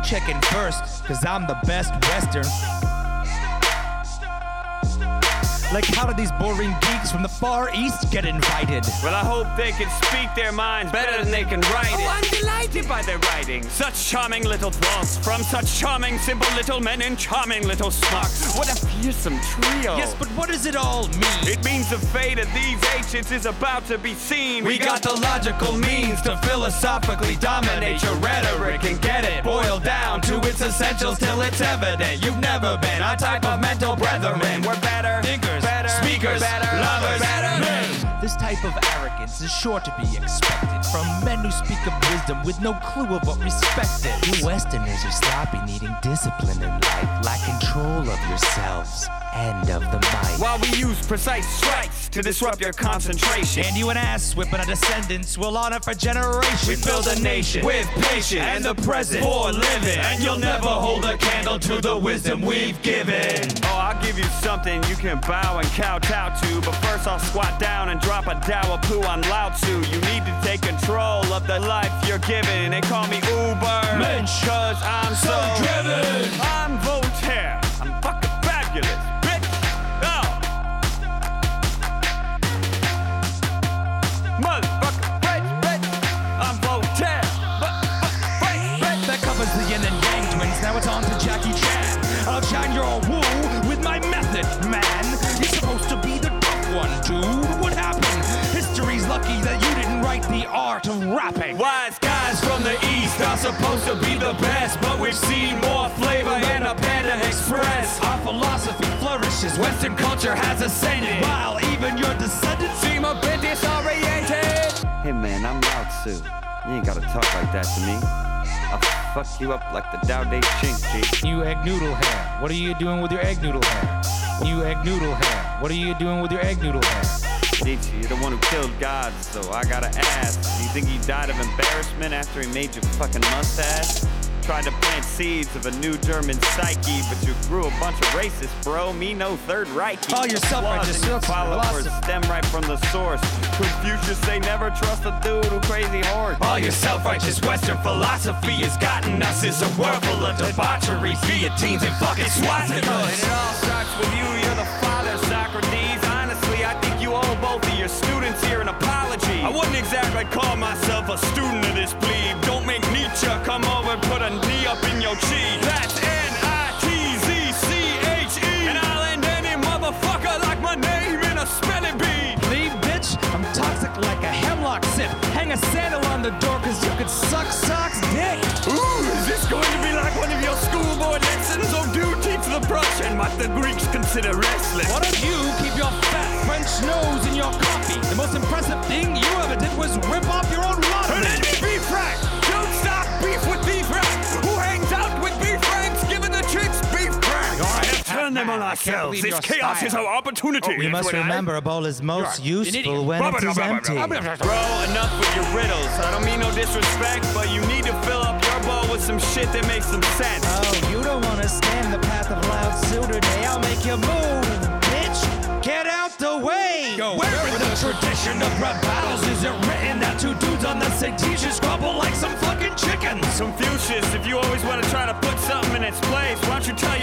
checking first, cause I'm the best Western. Like, how do these boring geeks from the Far East get invited? Well, I hope they can speak their minds better than they can write it. Oh, I'm delighted by their writing. Such charming little thoughts from such charming, simple little men in charming little smocks. What a fearsome trio. Yes, but what does it all mean? It means the fate of these ancients is about to be seen. We got the logical means to philosophically dominate your rhetoric and get it boiled down to its essentials till it's evident. You've never been our type of mental brethren. We're better thinkers, better speakers, better lovers, better men. This type of arrogance is sure to be expected from men who speak of wisdom with no clue of what respect is. You Westerners are sloppy, needing discipline in life, lack control of yourselves and of the might. While we use precise strikes to disrupt your concentration, and you an ass whipping our descendants will honor for generations. We build a nation with patience and the present for living, and you'll never hold a candle to the wisdom we've given. Oh, I'll give you something you can bow and kowtow to, but first I'll squat down and drop a Dao of poo on Lao Tzu. You need to take control of the life you're given and call me Uber Mensch, cause I'm so driven. I'm Voltaire, I'm fucking fabulous, bitch. Oh, motherfucker, bitch. I'm Voltaire, bitch. That covers the yin and yang twins. Now it's on to Jackie Chan. I'll shine your woo with my method, man. You're supposed to be the tough one, dude. What happened? History's lucky that you didn't write the art of rapping. Wise guys from the East are supposed to be the best, but we've seen more flavor in a Panda Express. Our philosophy flourishes, Western culture has ascended, while even your descendants seem a bit disoriented. Hey man, I'm Lao Tzu. You ain't gotta talk like that to me. I'll fuck you up like the Tao Te Ching, G. You egg noodle hair. What are you doing with your egg noodle hair? You egg noodle hair. What are you doing with your egg noodle hair? Nietzsche, you're the one who killed God, so I gotta ask, do you think he died of embarrassment after he made your fucking mustache? Tried to plant seeds of a new German psyche, but you grew a bunch of racists, bro. Me no Third Reich. All your self-righteous followers stem right from the source. Confucius say never trust a dude who crazy horse. All your self-righteous Western philosophy has gotten us is a world full of debauchery, guillotines and fucking swastikas. And it all starts with you, you're the father, Socrates. Honestly, I think you owe both of your students here an apology. I wouldn't exactly call myself a student of this plebe. Don't make Nietzsche come over and put a knee up in your cheek. That's N-I-T-Z-C-H-E. And I'll end any motherfucker like my name in a spelling bee. Plebe, bitch, I'm toxic like a hemlock sip. Hang a sandal on the door cause you could suck socks dick. Ooh, is this going to be like one of your school board lessons? Oh, do teach the Prussian what the Greeks consider wrestling. Why don't you keep your fat French nose in your coffee? The most impressive thing you ever did was rip off your own And then lottery. beef rack! Don't stop beef with beef rack! Who hangs out with beef racks? Giving the chicks beef crack! Alright, turn them on ourselves. This chaos is our opportunity. We must remember a bowl is most useful when it is empty. Bro, enough with your riddles. I don't mean no disrespect, but you need to fill up your bowl with some shit that makes some sense. Oh, you don't want to stand the path of Lao Tzu today. I'll make you move, bitch. Get out the way. Where in the tradition of rap battles is it written that two dudes on the same t-shirt squabble like some fucking chickens? Confucius, if you always want to try to put something in its place, why don't you tell